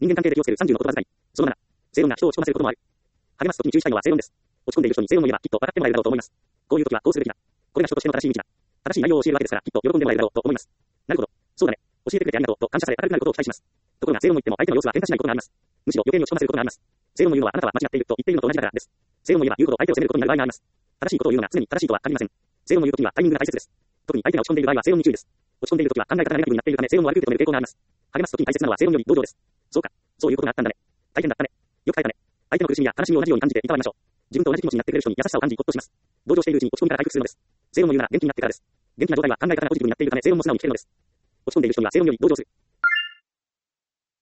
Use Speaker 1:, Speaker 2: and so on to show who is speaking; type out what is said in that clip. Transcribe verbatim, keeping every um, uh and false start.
Speaker 1: 人間関係で気をつけるさんじゅうの言葉遣い。そのなな、正論が人を落ち込ませることもある。励ますときに注意したいのは正論です。落ち込んでいる人に正論を言えばきっと笑ってもらえるだろうと思います。こういうときはこうするべきだ。これが人としての正しい道だ。正しい内容を教えるわけですからきっと喜んでもらえるだろうと思います。なるほど。そうだね。教えてくれてありがとうと感謝され明るくなることを期待します。ところが正論を言っても相手の様子は変化しないことがあります。むしろ余計に落ち込ませることがあります。正論を言うのはあなたは間違っていると言っているのと同じだからです。正論を言えば言うほど相手を責めることになる場合があります。正しいことを言うのが常に正しいとは限りません。正論を言うときにはタイミングが大切です。特に相手が落ち込んでいる場合は正論に注意です。落ち込んでいるときは考え方がネガティブになっているため正論を悪く受け止める傾向があります。励ますときに大切なのは正論より同情です。そうか。そういうことがあったんだね。大変だったね。よく耐えたね。相手の苦しみや悲しみを同じように感じていたわりましょう。自分と同じ気持ちになってくれる人に優しさを感じほっとします。同情しているうちに落ち込みから回復するのです。正論を言うなら元気になってからです。元気な状態は考え方がポジティブになっているため正論も素直に聞けるのです。落ち込んでいる人には正論より同情する。